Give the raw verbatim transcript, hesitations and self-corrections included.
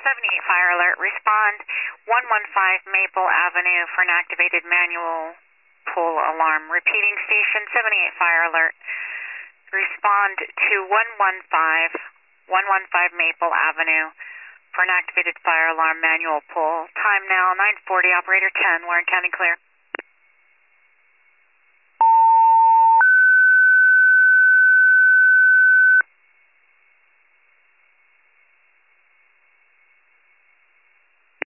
seventy-eight fire alert. Respond one one five Maple Avenue for an activated manual pull alarm. Repeating, station seventy-eight fire alert. Respond to one one five one one five Maple Avenue for an activated fire alarm manual pull. Time now nine forty, operator ten. Warren County clear.